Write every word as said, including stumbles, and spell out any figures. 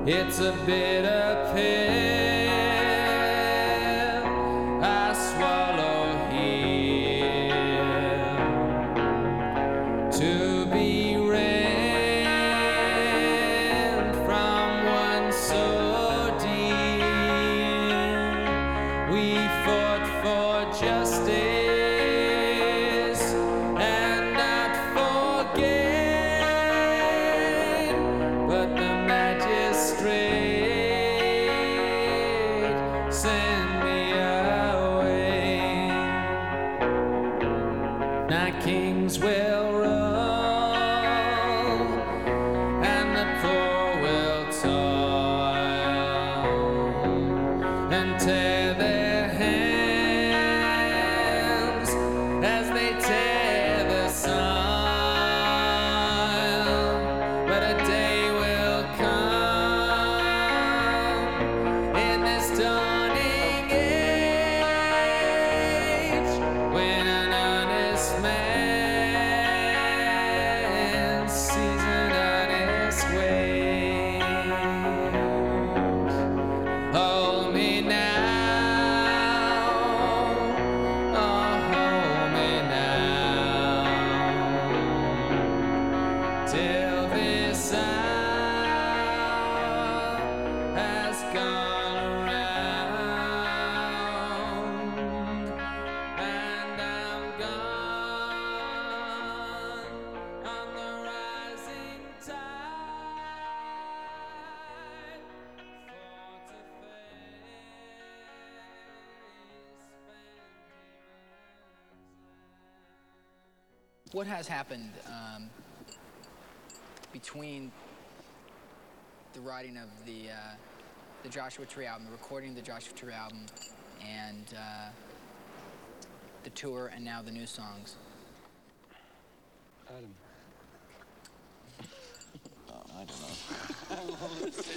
It's a bitter pill I swallow here to be rent from one so dear. We fought for justice and not for gain, but the magistrate sent me away. Now kings will rule and the poor will toil and tear their hands as they tear the soil. But a day will come in this dawning age when an honest man sees an honest way. Hold me now, oh hold me now, till this hour has gone around and I'm gone on the rising tide for to face Van What has happened um, between the writing of the uh, the Joshua Tree album, the recording of the Joshua Tree album, and uh, the tour, and now the new songs? Adam. Oh, I don't know.